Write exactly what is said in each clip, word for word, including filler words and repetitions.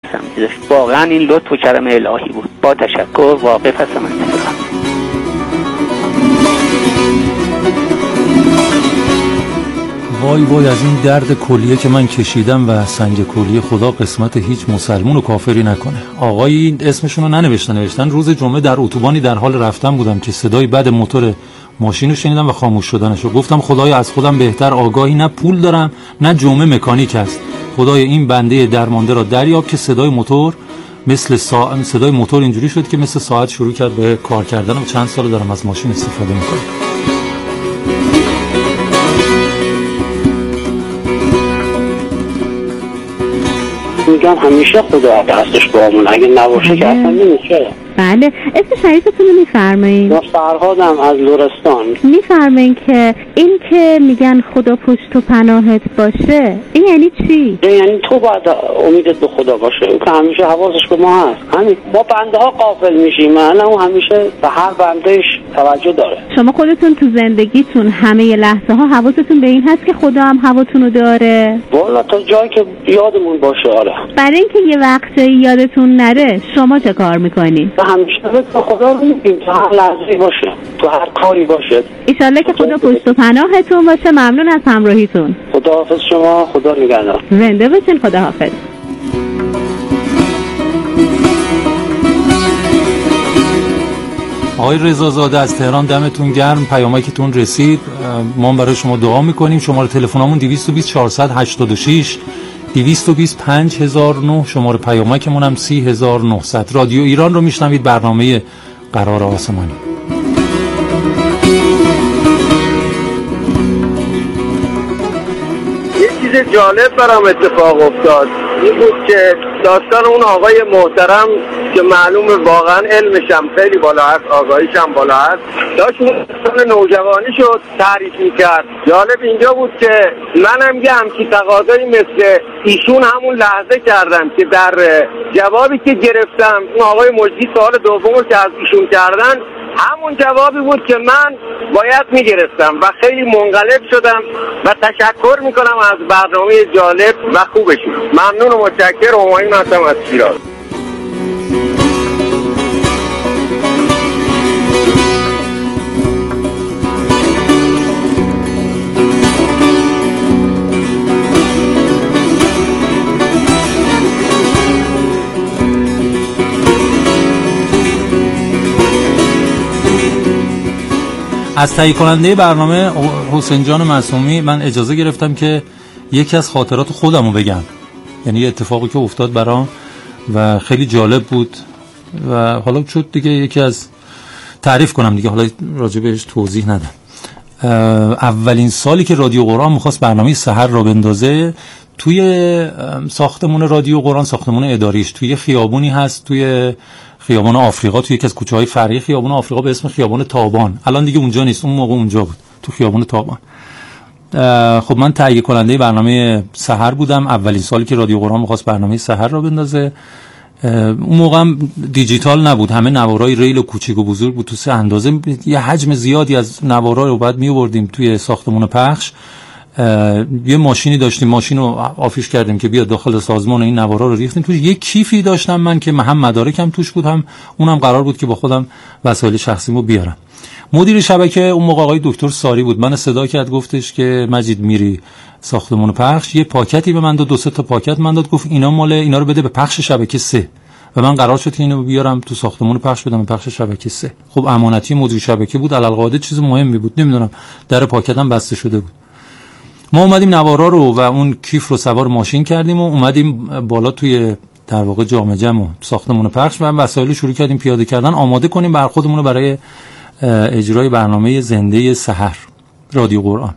واقعا این لطف و کرم الهی بود. با تشکر، واقف هستم. وای وای از این درد کلیه که من کشیدم و سنگ کلیه خدا قسمت هیچ مسلمون و کافری نکنه. آقایی اسمشون رو ننوشتن، نوشتن روز جمعه در اتوبانی در حال رفتن بودم که صدای بد موتور ماشین رو شنیدم و خاموش شدنشو. گفتم خدایا از خودم بهتر آگاهی، نه پول دارم نه جمعه مکانیک است. خدای این بنده درمانده را دریاب که صدای موتور مثل سا... صدای موتور اینجوری شد که مثل ساعت شروع کرد به کار کردن و چند سال دارم از ماشین استفاده میکنم. میگم همیشه خدا دستش بامون، اگه نباشه که اصلا نمیشه. بله، اسم شریفتون رو میفرمایید؟ من فرهادم از لرستان. میفرمایید که این که میگن خدا پشت و پناهت باشه، این یعنی چی؟ یعنی تو باید امیدت به خدا باشه، او که همیشه حواسش به ما هست. همین ما بنده ها غافل میشیم، من اون همیشه به هر بندهش توجه داره. شما خودتون تو زندگیتون همه لحظه ها حواستون به این هست که خدا هم هواتون رو داره؟ والا تا جایی که یادمون باشه. آره. برای اینکه یه وقتی یادتون نره شما چه کار میکنی؟ همیشه به خدا رو میگیم تا هر لحظه باشه، تو هر کاری باشه. ایشالله که خدا پشت و پناهتون باشه. ممنون از همراهیتون. خداحافظ شما، خدا نگهدار. زنده باشین. خداحافظ. آقای رضازاده از تهران دمتون گرم، پیامکتون رسید. ما برای شما دعا میکنیم. شماره تلفنمون دویست و بیست چهارصد و هشتاد و شش دویست و بیست پنج هزار و نه، شماره پیامکمون هم سی هزار و نهصد. رادیو ایران رو میشنوید، برنامه قرار آسمانی. یه چیز جالب برام اتفاق افتاد، این بود که داستان اون آقای محترم که معلومه واقعا علمش هم خیلی بالا هست، آگاهیش هم بالا هست، داشت داستان نوجوانیشو تعریف میکرد. جالب اینجا بود که منم یه همچی تقاضایی مثل ایشون همون لحظه کردم که در جوابی که گرفتم اون آقای مجدی سوال دومو که از ایشون کردن همون جوابی بود که من باید میگرفتم و خیلی منقلب شدم و تشکر میکنم از برنامه جالب و خوبشون. ممنون و متشکر. همایون هستم از شیراز. از تهیه کننده برنامه حسین جان معصومی من اجازه گرفتم که یکی از خاطرات خودم رو بگم، یعنی اتفاقی که افتاد برام و خیلی جالب بود و حالا شد دیگه یکی از تعریف کنم دیگه، حالا راجع بهش توضیح ندم. اولین سالی که رادیو قرآن میخواست برنامه سحر را بندازه، توی ساختمون رادیو قرآن، ساختمون اداریش توی خیابونی هست، توی خیابان آفریقا، توی یکی از کوچه‌های فرعی خیابان آفریقا به اسم خیابان تابان. الان دیگه اونجا نیست، اون موقع اونجا بود، تو خیابان تابان. خب من تهیه کننده برنامه سحر بودم، اولین سالی که رادیو قرآن می‌خواست برنامه سحر را بندازه. اون موقع هم دیجیتال نبود، همه نوارای ریل و کوچیک و بزرگ بود، تو سه اندازه یه حجم زیادی از نوارا رو بعد می‌آوردیم توی ساختمون پخش. یه ماشینی داشتیم، ماشین رو آفیش کردیم که بیاد داخل سازمان، این نوارا رو ریختیم توش. یه کیفی داشتم من که هم مدارکم توش بود، هم اونم قرار بود که با خودم وسایل شخصیمو بیارم. مدیر شبکه اون موقع آقای دکتر ساری بود، من صدا کرد، گفتش که مجید میری ساختمون پخش، یه پاکتی به من داد، دو سه تا پاکت من داد، گفت اینا مال اینا رو بده به پخش شبکه سه و من قرار شد که اینو بیارم تو ساختمون پخش بدم به پخش شبکه سه. خب امانتی مدیر شبکه بود، علالقاعده چیز مهمی بود، نمیدونم در پاکتم بسته شده بود. ما اومدیم نوارا رو و اون کیف رو سوار ماشین کردیم و اومدیم بالا توی در واقع جام جم و ساختمون پخش و وسایل شروع کردیم پیاده کردن، آماده کنیم بر خودمون رو برای اجرای برنامه زنده سحر رادیو قرآن.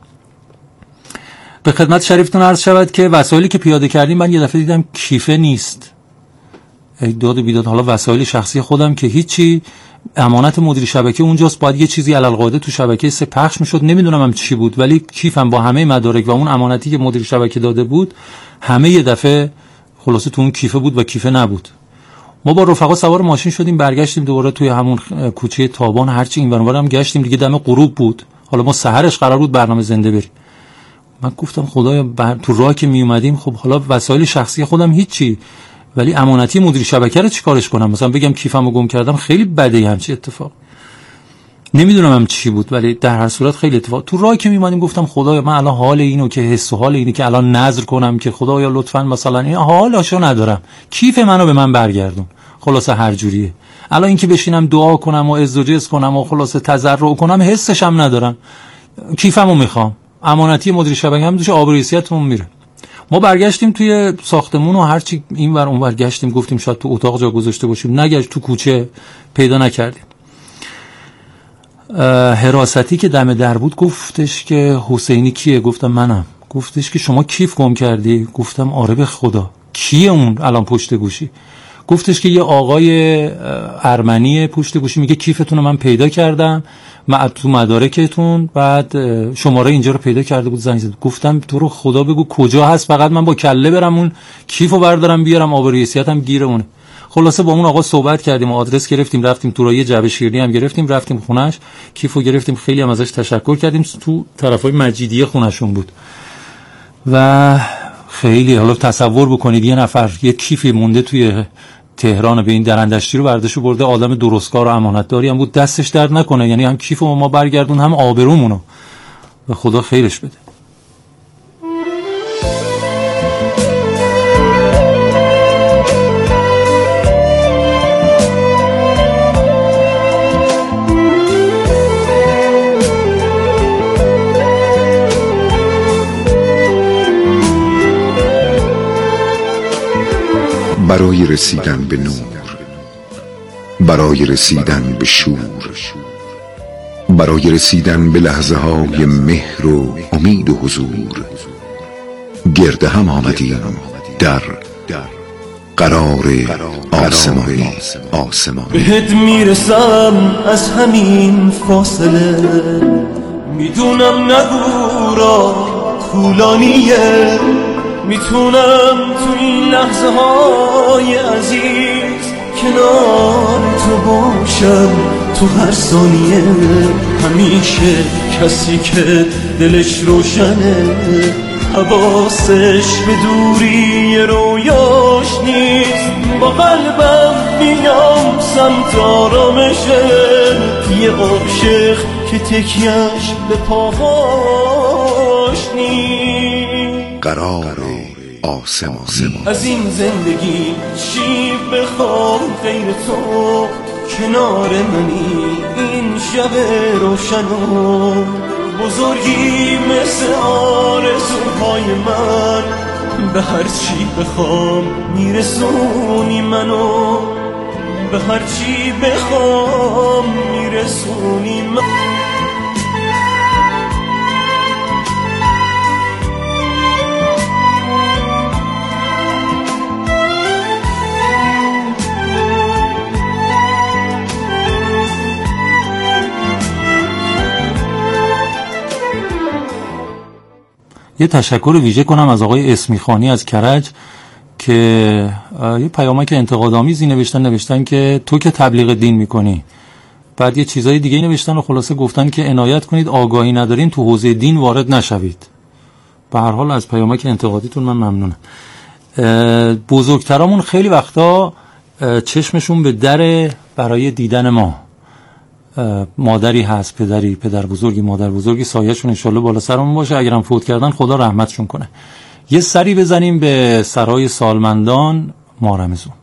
به خدمت شریفتون عرض شود که وسایلی که پیاده کردیم من یه دفعه دیدم کیفه نیست. ای داد و بیداد، حالا وسایل شخصی خودم که هیچی، امانت مدیر شبکه اونجاست، باید یه چیزی علالقاعده تو شبکه سه پخش میشد، نمیدونم هم چی بود، ولی کیفم با همه مدارک و اون امانتی که مدیر شبکه داده بود همه یه دفعه خلاصه تو اون کیفه بود و کیفه نبود. ما با رفقا سوار ماشین شدیم، برگشتیم دوباره توی همون کوچه تابان، هرچی این ور اون ور هم گشتیم دیگه، دم غروب بود. حالا ما سحرش قرار بود برنامه زنده بریم. من گفتم خدایا بر... تو راه که می اومدیم خب حالا وسایل شخصی خودم هیچی، ولی امانتی مدیر شبکه رو چیکارش کنم؟ مثلا بگم کیفمو گم کردم، خیلی بده همچین اتفاق. نمیدونم هم چی بود، ولی در هر صورت خیلی اتفاق. تو راه که میمانیم گفتم خدایا من الان حال اینو که حس و حال اینی که الان نظر کنم که خدایا لطفاً مثلا این حالاشو ندارم، کیف منو به من برگردون. خلاصه هر جوریه. الان اینکه بشینم دعا کنم و ازدواج کنم و خلاصه تضرع کنم حسش هم ندارم. کیفمو میخوام. امانتی مدیر شبکه هم دوش آبروریسیتمون میره. ما برگشتیم توی ساختمون و هرچی این ور اون ور گشتیم، گفتیم شاید تو اتاق جا گذاشته باشیم، نگشت تو کوچه پیدا نکردیم. حراستی که دم در بود گفتش که حسینی کیه؟ گفتم منم. گفتش که شما کیف گم کردی؟ گفتم آره به خدا. کیه اون الان پشت گوشی؟ گفتش که یه آقای ارمنی پشت گوشی میگه کیفتون رو من پیدا کردم تو مدارکتون، بعد شماره اینجا رو پیدا کرده بود زنگ زد. گفتم تو رو خدا بگو کجا هست، فقط من با کله برم اون کیفو بردارم بیارم، آبروریسیتم گیرمونه. خلاصه با اون آقا صحبت کردیم و آدرس گرفتیم، رفتیم تو راه جعبه شیرینی هم گرفتیم، رفتیم خونش، کیفو گرفتیم، خیلی هم ازش تشکر کردیم. تو طرفای مجیدیه خونشون بود و خیلی، حالا تصور بکنید یه نفر یه کیفی مونده توی تهران به این درندشتی رو برداشت و برده، آدم درستکار و امانتداری هم بود، دستش درد نکنه، یعنی هم کیفو ما برگردون هم آبرومونو، و خدا خیرش بده. برای رسیدن به نور، برای رسیدن به شور، برای رسیدن به لحظه های مهر و امید و حضور، گرد هم آمدیم در قرار آسمانی آسمانی. بهت میرسم از همین فاصله، میدونم نگو را طولانیه، میتونم تو این لحظه های عزیز کنار تو باشم تو هر ثانیه. همیشه کسی که دلش روشنه، حواسش به دوری رویاش نیست، با قلبم میام سمت آرامشه، یه عاشق که تکیهش به پاهاش نیست. قرار آسمان. از این زندگی چی بخوام غیر تو، کنار منی این شب روشن و بزرگی مثل آرزوهای من، به هر چی بخوام میرسونی منو، به هر چی بخوام میرسونی من. یه تشکر ویژه کنم از آقای اسمیخانی از کرج که یه پیامک انتقادآمیزی نوشتن نوشتن که تو که تبلیغ دین میکنی، بعد یه چیزای دیگه نوشتن و خلاصه گفتن که عنایت کنید آگاهی ندارین تو حوزه دین وارد نشوید. به هر حال از پیامک انتقادیتون من ممنونم. بزرگترامون خیلی وقتا چشمشون به در برای دیدن ما، مادری هست، پدری، پدر بزرگی، مادر بزرگی، سایه‌شون انشالله بالا سرمون باشه، اگرم فوت کردن خدا رحمتشون کنه. یه سری بزنیم به سرای سالمندان مارمزون.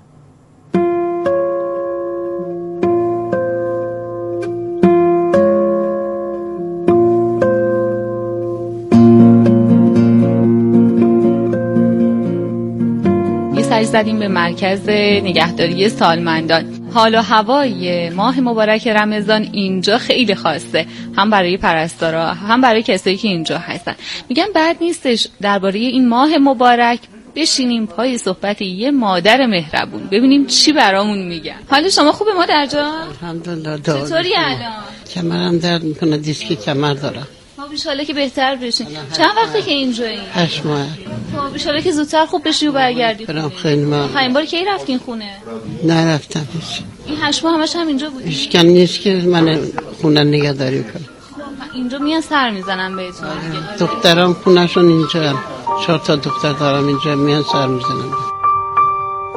یه سری زدیم به مرکز نگهداری سالمندان. حال و هوای ماه مبارک رمضان اینجا خیلی خاصه، هم برای پرستارا هم برای کسایی که اینجا هستن. میگم بد نیستش درباره این ماه مبارک بشینیم پای صحبت یه مادر مهربون، ببینیم چی برامون میگن. حال شما خوبه مادر جان؟ الحمدلله. چطوری الان؟ کمرم درد میکنه، دیسک کمر دارم. خب ان که بهتر بشین. چند وقته که اینجایی؟ هشت ماه. خب ان که زودتر خوب بشی و برگردی. برام خیلی ممنون. آخرین بار کی رفتین خونه؟ نرفتم هیچ. این هشت ماه همش هم اینجا بودی؟ اشکال نیست که من خونه نگهداری کنم. خب اینجا میان سر میزنم بهتون. دخترام خونه‌شون اینجا، چهار تا دختر دارم اینجا، میان سر میزنم.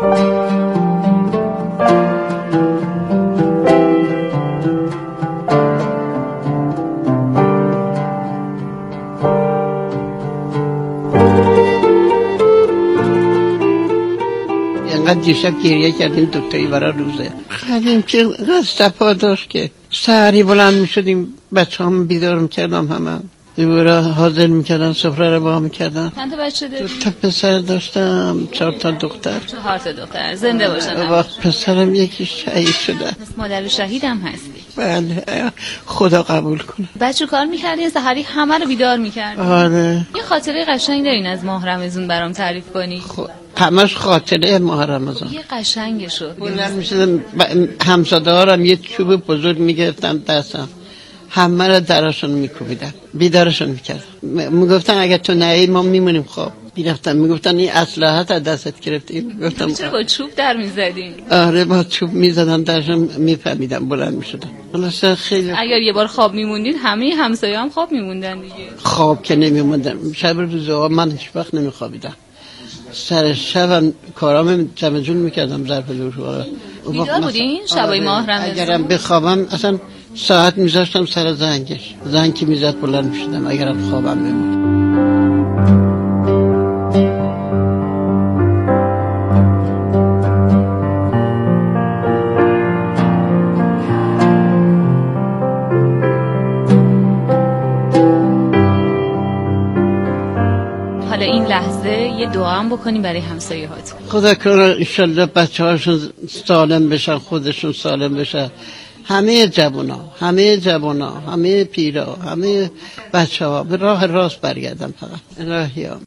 دیشب گریه کردیم دوتایی برای روزه خیلیم که غصفا داشت که سحری بلند می شدیم بچه هم بیدار می کردم همه دوباره حاضر می کردن سفره رو با می کردن. چند تا بچه داری؟ دو تا پسر داشتم چهار تا دختر. چهار تا دختر زنده باشن. وقت پسرم یکی شهید شده. مادر شهید هم هستی؟ بله خدا قبول کنه. بچه کار میکردی سحری همه رو بیدار میکردی؟ آره. یه خاطره قشنگ دارین از ماه رمضان برام تعریف کنی؟ خب همش خاطره ماه رمضان. یه قشنگشو بلند میشدم همساده هارم یه چوب بزرگ میگرفتم دستم همه را دراشون میکوبیدم بیدارشون میکردم میگفتن اگه تو نهی ما میمونیم خواب میرفتم میگفتن این اسلحه تا دستت گرفتی میگفتم چرا با چوب در میزدین؟ آره با چوب میزدن درشون میفهمیدم بلند میشدم. خلاصه خیلی اگر یه بار خواب میموندین همه همسایه هم خواب میموندن دیگه. خواب که نمیموندم شب روزها من هیچ وقت نمیخوابیدم سر شبم کارام جمع جون میکردم ظرف دور بیدار بودین شبای ماه رمضان؟ اگرم بخوابم اصلا ساعت میذاشتم سر زنگش زنگ که میزد بلند میشدم اگرم خوابم میموند. حالا این لحظه یه دعا هم بکنیم برای همسایه هات. خدا کنه انشالله بچه هاشون سالم بشن خودشون سالم بشن همه جوونا همه جوونا همه پیرا همه بچه ها به راه راست برگردن فقط الهی ها.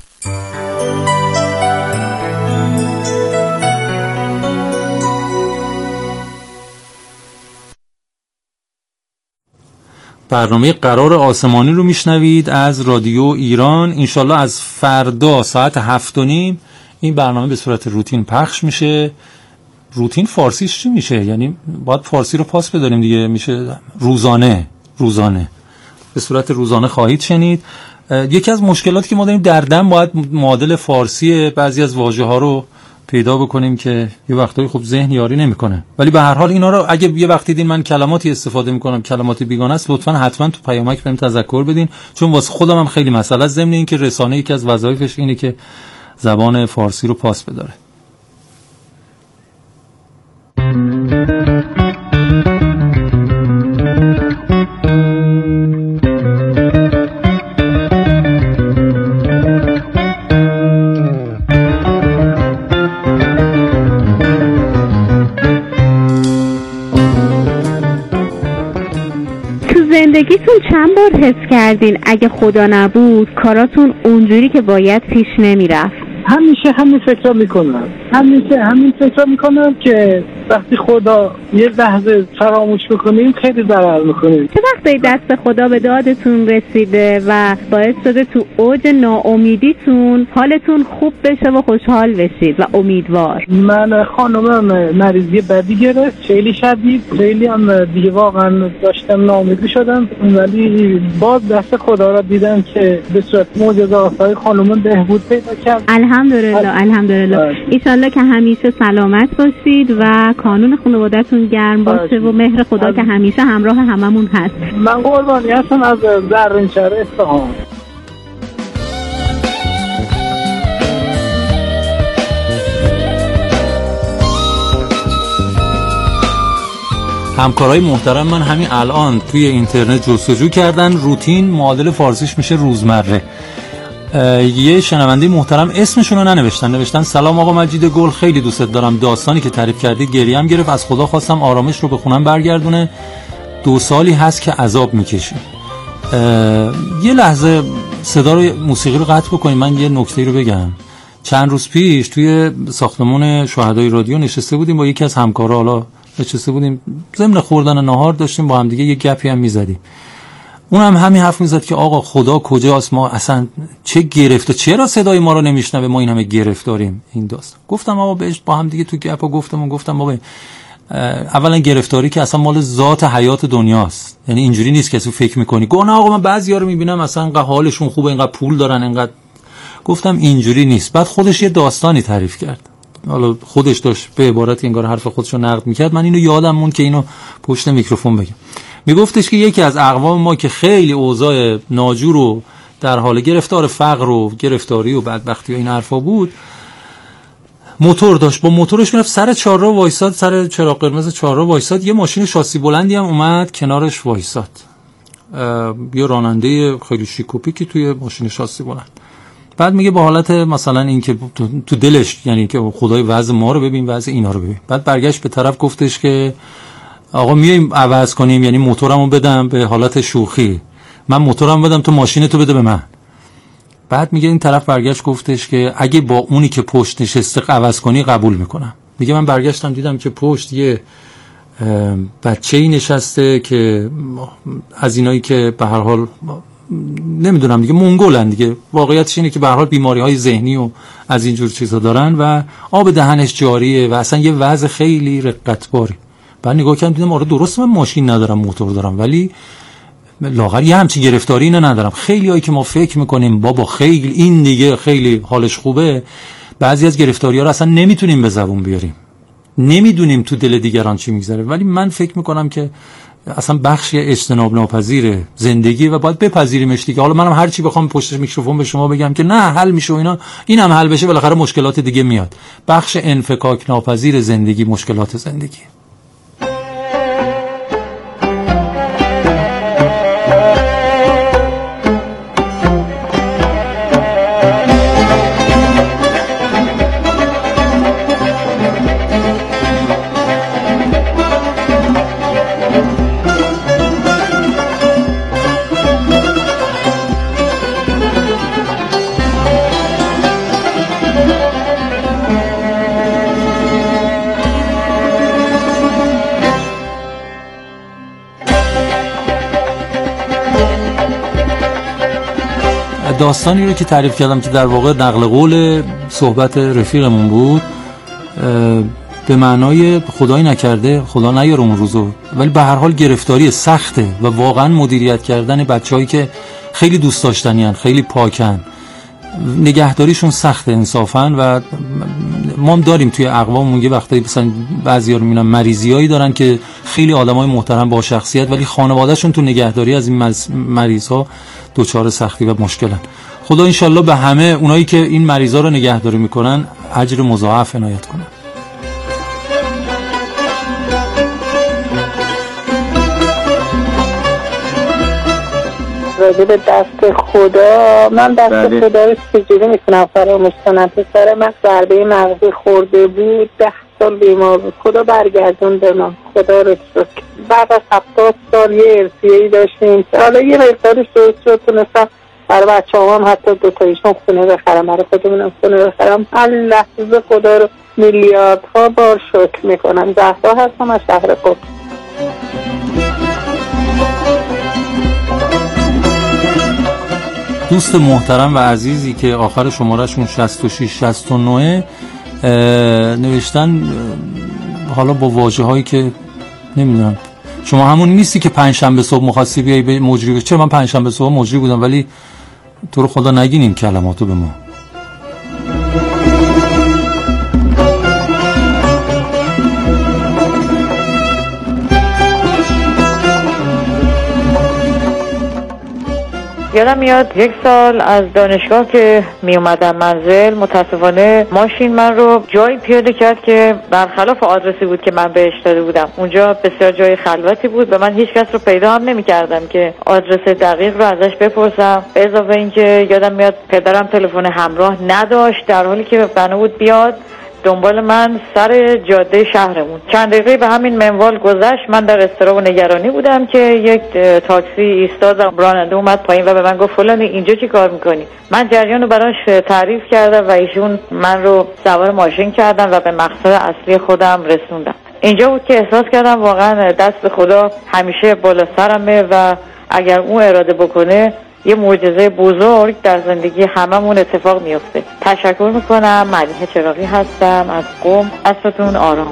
برنامه قرار آسمانی رو میشنوید از رادیو ایران. انشالله از فردا ساعت هفت و نیم این برنامه به صورت روتین پخش میشه. روتین فارسیش چی میشه؟ یعنی باید فارسی رو پاس بداریم دیگه، میشه روزانه. روزانه به صورت روزانه خواهید شنید. یکی از مشکلاتی که ما داریم در دم باید معادل فارسی بعضی از واژه ها رو پیدا بکنیم که یه وقتایی خب ذهن یاری نمیکنه، ولی به هر حال اینا رو اگه یه وقتی دیدین من کلماتی استفاده میکنم کلمات بیگانه است لطفاً حتما تو پیامک بهم تذکر بدین، چون واسه خودم هم خیلی مسئله است. ضمن این که رسانه یکی از وظایفش اینه که زبان فارسی رو پاس بداره. زندگیتون چند بار حس کردین اگه خدا نبود کاراتون اونجوری که باید پیش نمیرفت؟ همیشه همین فکر میکنم همیشه همین فکر میکنم که وقتی خدا یه لحظه فراموش بکنیم خیلی ضرر میکنیم. چه وقتی دست خدا به دادتون رسیده و باعث شده تو اوج ناامیدیتون حالتون خوب بشه و خوشحال بشید و امیدوار؟ من خانمم مریضی بدی گرفت خیلی شدید، خیلی هم دیگه واقعا داشتم ناامیدی شدم، ولی باز دست خدا را دیدم که به صورت معجزه‌آسای خانمم بهبود پیدا کرد. الحمدلله الحمدلله. ایشالله که همیشه سلامت باشید و کانون خانواده‌تون گرم باشه و مهر خدا که همیشه همراه هممون هست. من قربانی هستم از زرینشهر اصفهان. همکارای محترم من همین الان توی اینترنت جستجو کردن، روتین معادل فارسیش میشه روزمره. یه شنونده محترم اسمشون رو ننوشتن، نوشتن سلام آقا مجید گل، خیلی دوستت دارم، داستانی که تعریف کردی گریم گرفت، از خدا خواستم آرامش رو به خونم برگردونه، دو سالی هست که عذاب میکشی. یه لحظه صدا رو موسیقی رو قطع بکنیم، من یه نکته رو بگم. چند روز پیش توی ساختمان شهدای رادیو نشسته بودیم با یکی از همکارا، حالا نشسته بودیم ضمن خوردن ناهار داشتیم با هم دیگه یه گپی هم میزدیم. اون هم همین حرف میزد که آقا خدا کجاست، ما اصلا چه گرفته، چرا صدای ما رو نمیشنوه، ما این همه گرفتاریم این داست. گفتم آقا بهش با هم دیگه تو گپا گفتم و گفتم آقا اولا گرفتاری که اصلا مال ذات حیات دنیاست، یعنی اینجوری نیست که تو فکر میکنی گونه آقا من بعضیا رو میبینم اصلا انقدر حالشون خوبه، انقدر پول دارن، انقدر. گفتم اینجوری نیست. بعد خودش یه داستانی تعریف کرد. حالا خودش داشت به عبارت انگار حرف خودش رو نقد میکرد، من اینو یادم موند که اینو پشت میکروفون بگم. میگفتش که یکی از اقوام ما که خیلی اوضاع ناجور و در حال گرفتار فقر و گرفتاری و بدبختی و این حرفا بود، موتور داشت، با موتورش میرفت سر چهارراه وایساد، سر چراغ قرمز چهارراه وایساد، یه ماشین شاسی بلندی هم اومد کنارش وایساد، یه راننده خیلی شیک و پیکی توی ماشین شاسی بلند. بعد میگه با حالت مثلا این که تو دلش، یعنی که خدای وضع ما رو ببین، وضع اینا رو ببین. بعد برگشت به طرف گفتش که آقا میایم عوض کنیم، یعنی موتورمو بدم به حالت شوخی، من موتورمو بدم تو ماشینتو بده به من. بعد میگه این طرف برگشت گفتش که اگه با اونی که پشت نشسته عوض کنی قبول میکنم. میگه من برگشتم دیدم که پشت یه بچه‌ای نشسته که از اینایی که به هر حال نمیدونم دیگه منگولن دیگه، واقعیتش اینه که به هر حال بیماری‌های ذهنی و از اینجور چیزا دارن و آب دهنش جاریه و اصلا یه وضع خیلی رقتباری. بعد نگاه کردم دیدم آره درست من ماشین ندارم، موتور دارم، ولی لاغر یه همچین گرفتاری اینو ندارم. خیلی هایی که ما فکر میکنیم بابا خیلی این دیگه خیلی حالش خوبه، بعضی از گرفتاری ها رو اصلا نمیتونیم به زبون بیاریم، نمیدونیم تو دل دیگران چی میگذره، ولی من فکر میکنم که اصلا بخشی اجتناب ناپذیر زندگی و باید بپذیریمش دیگه. حالا منم هر چی بخوام پشت میکروفون به شما بگم که نه حل میشه و اینا، اینم حل بشه بالاخره مشکلات دیگه میاد. بخش انفکاک ناپذیر زندگی مشکلات زندگی. داستانی رو که تعریف کردم که در واقع نقل قول صحبت رفیقمون بود، به معنای خدای نکرده خدا نیاره اون روزو، ولی به هر حال گرفتاری سخته و واقعا مدیریت کردن بچه‌هایی که خیلی دوست داشتنیان، خیلی پاکن، نگهداریشون سخته انصافا. و ما هم داریم توی اقواممون یه وقتایی مثلا بعضیا رو میبینم مریضیایی دارن که خیلی آدمای محترم با شخصیت، ولی خانواده‌شون تو نگهداری از این مریض‌ها دوچار سختی و مشکلن. خدا انشالله به همه اونایی که این مریضا رو نگهداری میکنن اجر مضاعف عنایت کنه. راجع به دست خدا، من دست بله. خدا رو چجوری میتونم فراموش کنم؟ پسر من ضربه مغزی خورده بود، ده سال بیمار بود، خدا برگردون به من، خدا رو شکر. بعد از هفتاد سال یه ارسیه‌ای داشتیم، حالا یه مقدارش درست شد، تونستم برای بچه هم حتی دوتاییشون خونه بخرم، برای خودمونم خونه بخرم. هر لحظه خدا رو میلیاردها بار شکر میکنم. زهرا هستم از شهر قم. دوست محترم و عزیزی که آخر شمارهشون شصت و شش شصت و نه نوشتن، حالا با واژه هایی که نمیدونم، شما همون نیستی که پنج شنبه صبح مخواستی بیای به مجری بشی. چرا من پنج شنبه صبح مجری بودم، ولی تو رو خدا نگین این کلماتو به ما. یادم میاد یک سال از دانشگاه که می اومدم منزل، متاسفانه ماشین من رو جایی پیاده کرد که برخلاف آدرسی بود که من بهش داده بودم. اونجا بسیار جای خلوتی بود و من هیچ کس رو پیدا هم نمی کردم که آدرس دقیق رو ازش بپرسم. به اضافه اینکه یادم میاد پدرم تلفن همراه نداشت، در حالی که بنا بود بیاد دنبال من سر جاده شهرمون. چند دقیقه به همین منوال گذشت، من در اضطراب و نگرانی بودم که یک تاکسی ایستاد و راننده اومد پایین و به من گفت فلان اینجا چی کار میکنی؟ من جریان رو براش تعریف کردم و ایشون من رو سوار ماشین کردن و به مقصد اصلی خودم رسوندم. اینجا بود که احساس کردم واقعا دست خدا همیشه بالا سرمه و اگر اون اراده بکنه یه معجزه بزرگ در زندگی هممون اتفاق میفته. تشکر میکنم. ملیحه چراغی هستم از قم. عصرتون آرام.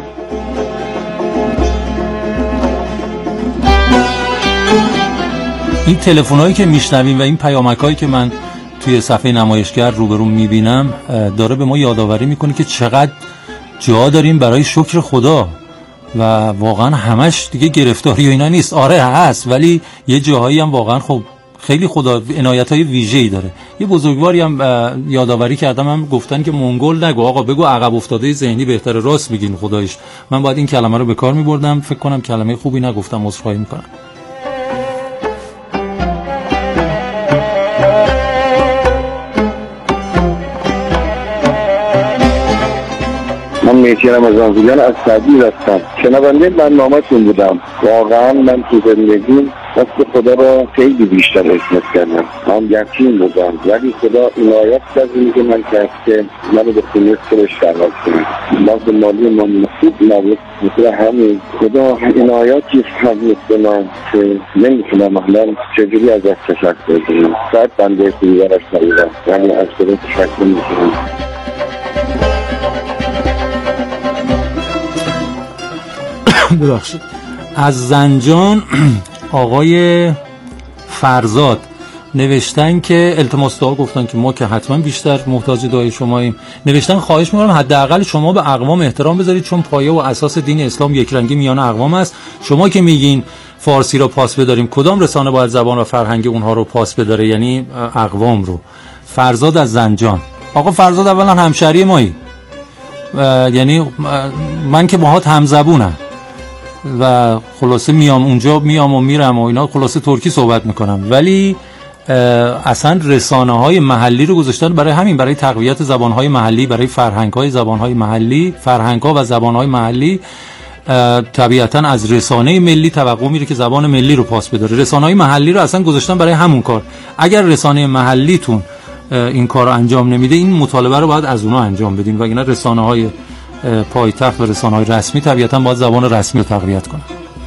این تلفن‌هایی که میشنویم و این پیامک‌هایی که من توی صفحه نمایشگر روبروم میبینم داره به ما یادآوری میکنه که چقدر جا داریم برای شکر خدا و واقعا همش دیگه گرفتاری و اینا نیست. آره هست، ولی یه جاهایی هم واقعا خب خیلی خدا عنایت‌های ویژه‌ای داره. یه بزرگواری هم یادآوری کردم، هم گفتن که منگول نگو آقا، بگو عقب افتاده ذهنی بهتره راست میگین خدایش. من باید این کلمه رو به کار می‌بردم، فکر کنم کلمه خوبی نگفتم، عذرخواهی می‌کنم. من مهدی رمضانزیان از سعدی هستم. شنونده برنامه‌تون بودم. واقعا من تو زندگیم دست خدا را خیلی بیشتر احساس کردم. من یقین بودم ولی خدا عنایت کرد که من کرد که منو به خونه خودش دعوت کنه. لازم مالی من خوب نبود، مثل همین خدا عنایتی فرمود به من که نمیتونم الان چجوری از دست تشکر کنم. شاید بنده خوبی براش نبودم ولی از خدا تشکر میکنم. ببخشید. از زنجان آقای فرزاد نوشتن که التماس دعا گفتن که ما که حتما بیشتر محتاج دعای شماییم. نوشتن خواهش می‌کنم حداقل شما به اقوام احترام بذارید، چون پایه و اساس دین اسلام یکرنگی میان اقوام است. شما که میگین فارسی رو پاس بداریم، کدام رسانه باید زبان و فرهنگ اونها رو پاس بداره؟ یعنی اقوام رو. فرزاد از زنجان. آقا فرزاد اولا همشهری مایی، یعنی من که باهات همزبونم و خلاصه میام اونجا، میام و میرم و اینا، خلاصه ترکی صحبت میکنم، ولی اصلا رسانه های محلی رو گذاشتن برای همین، برای تقویت زبان های محلی، برای فرهنگ های زبان های محلی، فرهنگ ها و زبان های محلی. طبیعتا از رسانه ملی توقع میره که زبان ملی رو پاس بداره. رسانه های محلی رو اصلا گذاشتن برای همون کار. اگر رسانه محلیتون این کار رو انجام نمیده، این مطالبه رو باید از اونها انجام بدین، وگرنه رسانه های پایتخت و رسانه های رسمی طبیعتا باید زبان رسمی رو تقویت کنن.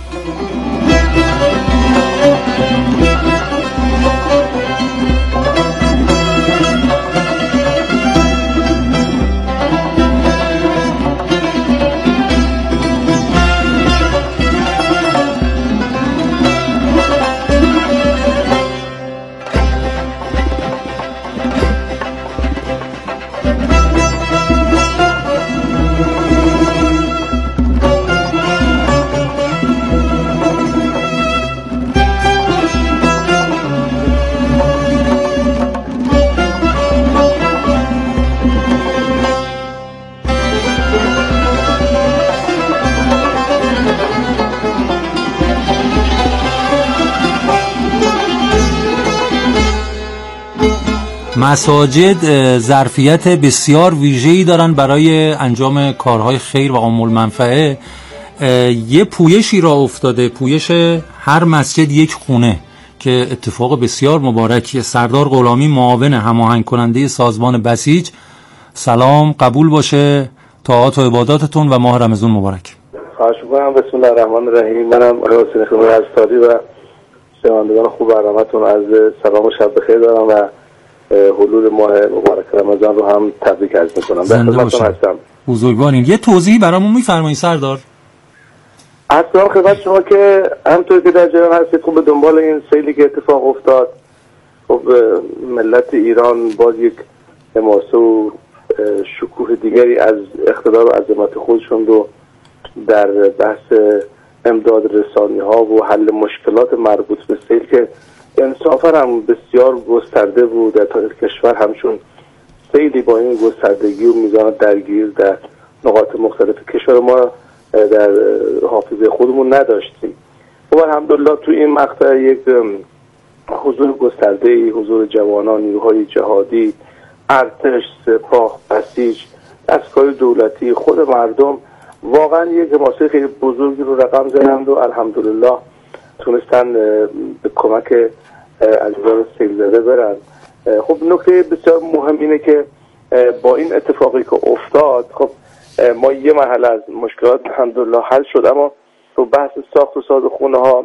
مساجد ظرفیت بسیار ویژه‌ای دارن برای انجام کارهای خیر و عامل منفعه. یه پویشی را افتاده، پویش هر مسجد یک خونه، که اتفاق بسیار مبارکیه. سردار غلامی معاون هماهنگ کننده سازمان بسیج، سلام، قبول باشه طاعات و عباداتتون و ماه رمضان مبارک. خواهش می‌کنم. بسم الله الرحمن الرحیم. منم آقای حسین خیمه‌ای ازتاری و شنوندگان خوب برنامه‌تون از سلام و شب بخیر دارم و حلول ماه مبارک رمضان رو هم تبریک عرض می‌کنم. در خدمتتون هستم. بزرگوارین. یه توضیحی برامون می‌فرمایید سردار؟ اصلا خدمت شما که همونطور که در جریان هستید، خب به دنبال این سیلی که اتفاق افتاد، خب ملت ایران باز یک حماسه و شکوه دیگری از اقتدار و عظمت خودشون رو در بحث امداد رسانی ها و حل مشکلات مربوط به سیل که انصافا هم بسیار گسترده بود در تاریخ کشور، همچون سیلی با این گستردگی و میزان درگیر در نقاط مختلف کشور ما در حافظه خودمون نداشتیم. و الحمدلله تو این مقطع یک حضور گسترده‌ای، حضور جوانان، نیروهای جهادی، ارتش، سپاه، بسیج، دستگاه دولتی، خود مردم واقعا یک حماسه خیلی بزرگی رو رقم زدند و الحمدلله تونستن به کمک عزیزان سیل زده برن. خب نکته بسیار مهم اینه که با این اتفاقی که افتاد، خب ما یه مرحله از مشکلات الحمدلله حل شد، اما تو بحث ساخت و ساز خونه ها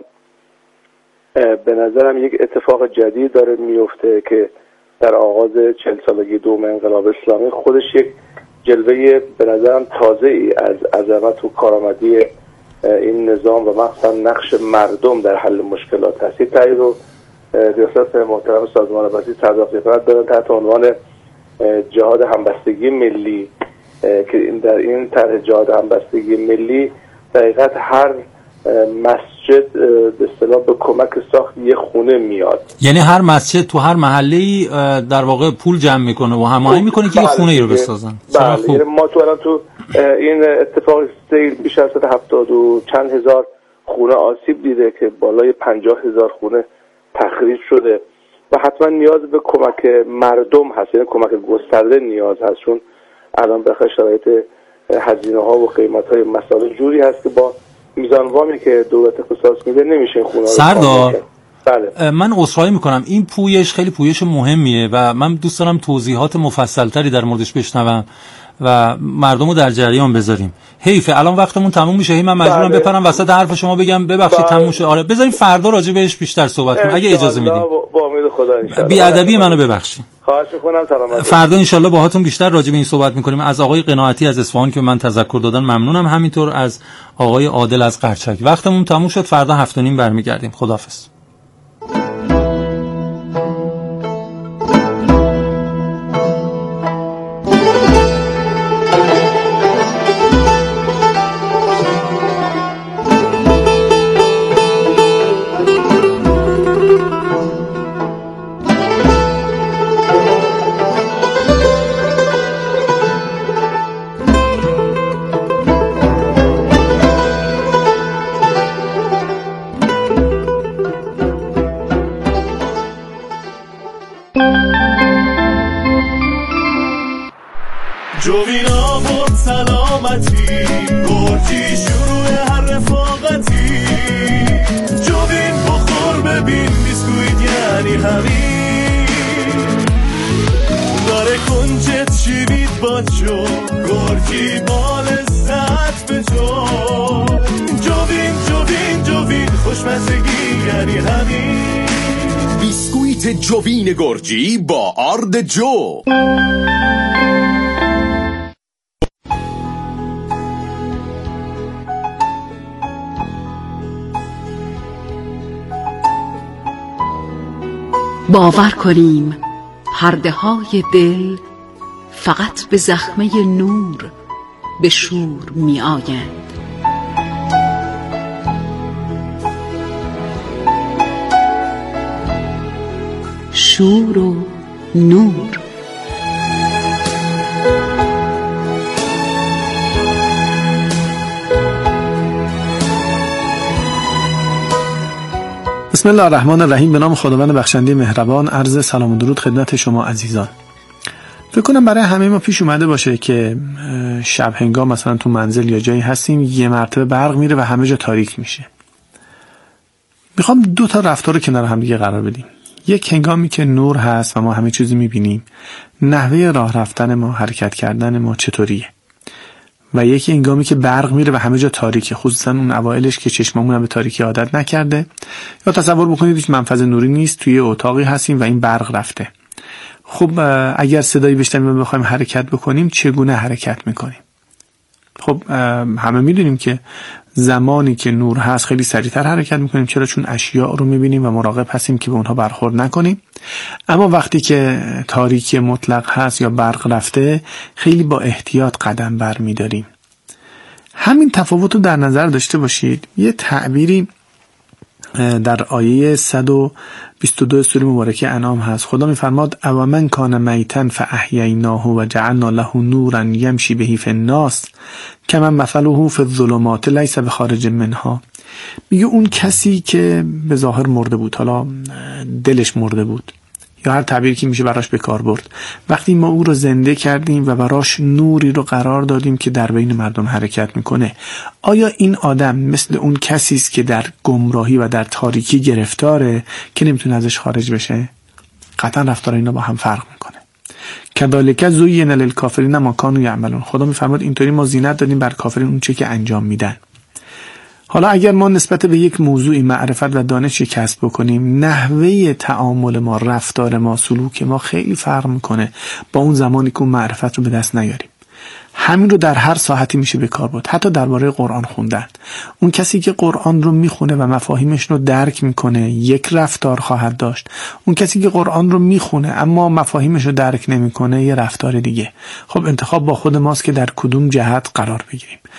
به نظرم یک اتفاق جدید داره میفته که در آغاز چهل سالگی دوم انقلاب اسلامی خودش یک جلوه به نظرم تازه ای از عظمت و کارآمدی این نظام و مخصوصا نقش مردم در حل مشکلات هست. تایید رو ریاست محترم سازمان بسیج سردار خلافت دارن تحت عنوان جهاد همبستگی ملی که این در این طرح جاده همبستگی ملی دقیقاً هر مسجد به اصطلاح به کمک ساخت یه خونه میاد. یعنی هر مسجد تو هر محله‌ای در واقع پول جمع میکنه و هماهنگ میکنه که یه خونه ای رو بسازن. بله. یعنی ما تو الان تو این اتفاق سیل بیش از هفتاد و چند هزار خونه آسیب دیده که بالای پنجاه هزار خونه تخریب شده و حتما نیاز به کمک مردم هست، یعنی کمک گسترده نیاز هست، چون الان به شرایط هزینه ها و قیمت های مسائل جوری هست که با میزان وامی که دولت اختصاص میده نمیشه این خونه رو سردار. بله. من عذرخواهی میکنم، این پویش خیلی پویش مهمیه و من دوست دارم توضیحات مفصلتری در موردش بشنوم و مردم رو در جریان بذاریم. حیفه الان وقتمون تموم میشه، هی من مجبورم بله. بپرم وسط حرف شما بگم ببخشید بله. تموم شد. آره بذاریم فردا راجع بهش بیشتر صحبت کنیم اگه اجازه میدید. با امید خدا ان شاء الله. بی ادبی منو ببخشید. خواهش میکنم. سلامت. فردا ان شاء الله باهاتون بیشتر راجع به این صحبت میکنیم. از آقای قناعتی از اصفهان که من تذکر دادن ممنونم، همینطور از آقای عادل از قرچک. وقتمون تموم شد، فردا هفت و نیم برمیگردیم. خداحافظ. جوینا بود سلامتی گرجی شروع هر رفاقتی جوین بخور ببین بیسکویت یعنی همین داره کنجت شیوید با جو گرجی با لذت به جو جوین جوین جوین خوشمزگی یعنی همین بیسکویت جوین گرجی با آرد جو. باور کنیم پرده های دل فقط به زخمه نور به شور می آیند. شور و نور. بسم الله الرحمن الرحیم. به نام خداوند بخشنده مهربان. عرض سلام و درود خدمت شما عزیزان. فکر کنم برای همه ما پیش اومده باشه که شب هنگام مثلا تو منزل یا جایی هستیم، یه مرتبه برق میره و همه جا تاریک میشه. میخوام دو تا رفتار رو کنار هم دیگه قرار بدیم. یک هنگامی که نور هست و ما همه چیزی میبینیم، نحوه راه رفتن ما، حرکت کردن ما چطوریه؟ و یکی هنگامی که برق میره و همه جا تاریکه، خصوصا اون اوایلش که چشممون هم به تاریکی عادت نکرده. یا تصور بکنید هیچ منفذ نوری نیست، توی اتاقی هستیم و این برق رفته. خب اگر صدایی بشنویم و بخوایم حرکت بکنیم چگونه حرکت میکنیم؟ خب همه میدونیم که زمانی که نور هست خیلی سریعتر حرکت میکنیم. چرا؟ چون اشیاء رو میبینیم و مراقب هستیم که به اونها برخورد نکنیم. اما وقتی که تاریکی مطلق هست یا برق رفته خیلی با احتیاط قدم بر میداریم. همین تفاوت رو در نظر داشته باشید. یه تعبیری در آیه صد و بیست و دو سوره مبارکه انعام هست. خدا میفرماد او من کان میتن فاحییناه و جعلنا له نورا یمشی به فی الناس کما مثله فی الظلمات لیس بخارج منها. میگه اون کسی که به ظاهر مرده بود، حالا دلش مرده بود یا هر تعبیری که میشه براش به کار برد، وقتی ما او رو زنده کردیم و براش نوری رو قرار دادیم که در بین مردم حرکت میکنه، آیا این آدم مثل اون کسی است که در گمراهی و در تاریکی گرفتاره که نمیتونه ازش خارج بشه؟ قطعا رفتار اینا با هم فرق میکنه. کذالک زین للکافرین ما کانوا یعملون. خدا میفرماد اینطوری ما زینت دادیم بر کافرین اون چه که انجام میدن. حالا اگر ما نسبت به یک موضوعی معرفت و دانشی کسب بکنیم، نحوه تعامل ما، رفتار ما، سلوک ما خیلی فرق میکنه با اون زمانی که اون معرفت رو به دست نیاریم. همین رو در هر ساحتی میشه به کار برد. حتی درباره قرآن خوندن، اون کسی که قرآن رو میخونه و مفاهیمش رو درک میکنه یک رفتار خواهد داشت، اون کسی که قرآن رو میخونه اما مفاهیمش رو درک نمیکنه یه رفتار دیگه. خب انتخاب با خود ماست که در کدوم جهت قرار بگیریم.